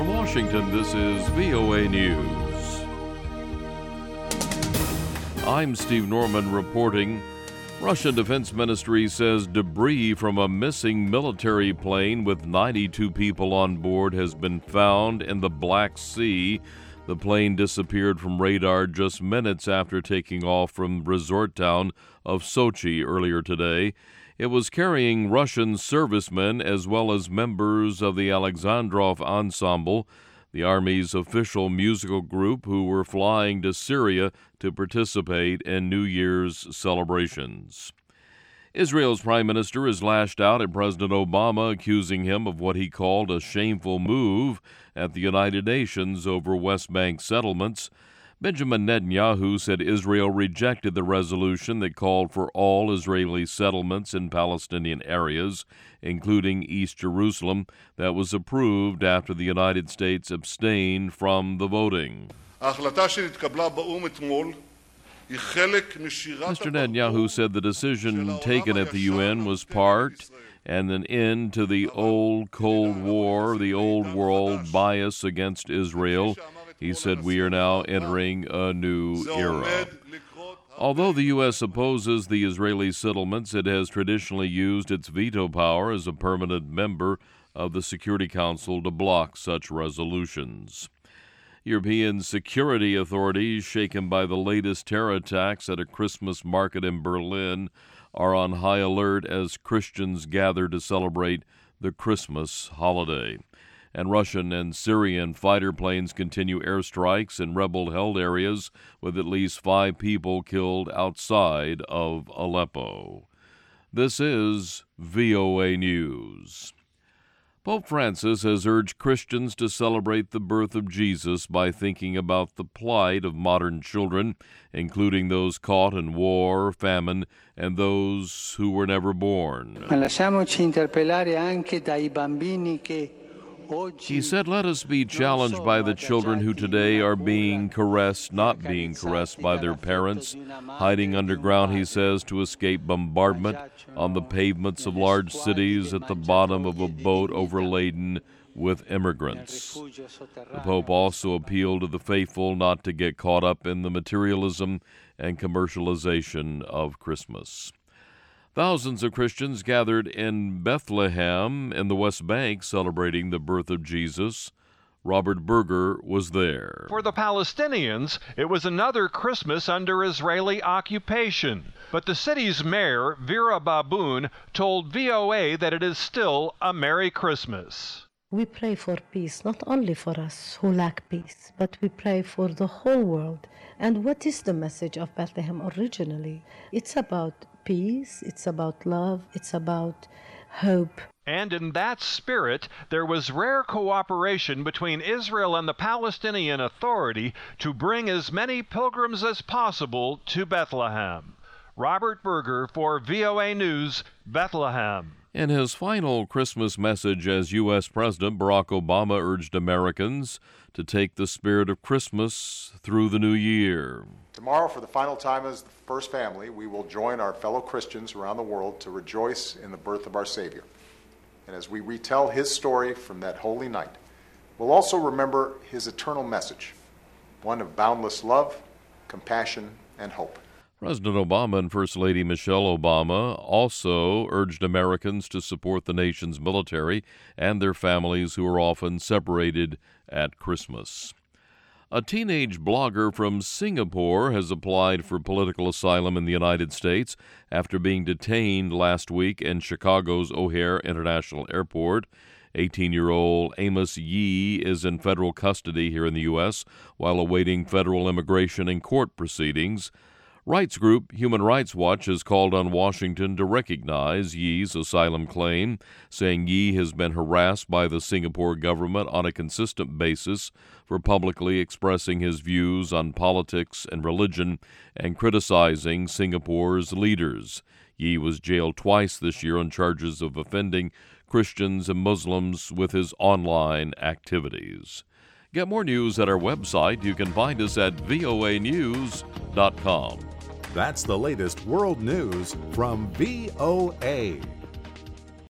From Washington, this is VOA News. I'm Steve Norman reporting. Russian Defense Ministry says debris from a missing military plane with 92 people on board has been found in the Black Sea. The plane disappeared from radar just minutes after taking off from resort town of Sochi earlier today. It was carrying Russian servicemen as well as members of the Alexandrov Ensemble, the Army's official musical group who were flying to Syria to participate in New Year's celebrations. Israel's prime minister has lashed out at President Obama, accusing him of what he called a shameful move at the United Nations over West Bank settlements. Benjamin Netanyahu said Israel rejected the resolution that called for all Israeli settlements in Palestinian areas, including East Jerusalem, that was approved after the United States abstained from the voting. Mr. Netanyahu said the decision taken at the UN was part and an end to the old Cold War, the old world bias against Israel. He said we are now entering a new era. Although the U.S. opposes the Israeli settlements, it has traditionally used its veto power as a permanent member of the Security Council to block such resolutions. European security authorities, shaken by the latest terror attacks at a Christmas market in Berlin, are on high alert as Christians gather to celebrate the Christmas holiday. And Russian and Syrian fighter planes continue airstrikes in rebel-held areas, with at least 5 people killed outside of Aleppo. This is VOA News. Pope Francis has urged Christians to celebrate the birth of Jesus by thinking about the plight of modern children, including those caught in war, famine, and those who were never born. He said, let us be challenged by the children who today are being caressed, not being caressed by their parents, hiding underground, he says, to escape bombardment on the pavements of large cities at the bottom of a boat overladen with immigrants. The Pope also appealed to the faithful not to get caught up in the materialism and commercialization of Christmas. Thousands of Christians gathered in Bethlehem in the West Bank celebrating the birth of Jesus. Robert Berger was there. For the Palestinians, it was another Christmas under Israeli occupation. But the city's mayor, Vera Baboun, told VOA that it is still a Merry Christmas. We pray for peace, not only for us who lack peace, but we pray for the whole world. And what is the message of Bethlehem originally? It's about peace, it's about love, it's about hope. And in that spirit, there was rare cooperation between Israel and the Palestinian Authority to bring as many pilgrims as possible to Bethlehem. Robert Berger for VOA News, Bethlehem. In his final Christmas message as U.S. President, Barack Obama urged Americans to take the spirit of Christmas through the new year. Tomorrow, for the final time as the first family, we will join our fellow Christians around the world to rejoice in the birth of our Savior. And as we retell his story from that holy night, we'll also remember his eternal message, one of boundless love, compassion, and hope. President Obama and First Lady Michelle Obama also urged Americans to support the nation's military and their families who are often separated at Christmas. A teenage blogger from Singapore has applied for political asylum in the United States after being detained last week in Chicago's O'Hare International Airport. 18-year-old Amos Yee is in federal custody here in the U.S. while awaiting federal immigration and court proceedings. Rights group Human Rights Watch has called on Washington to recognize Yee's asylum claim, saying Yee has been harassed by the Singapore government on a consistent basis for publicly expressing his views on politics and religion and criticizing Singapore's leaders. Yee was jailed twice this year on charges of offending Christians and Muslims with his online activities. Get more news at our website. You can find us at voanews.com. That's the latest world news from VOA.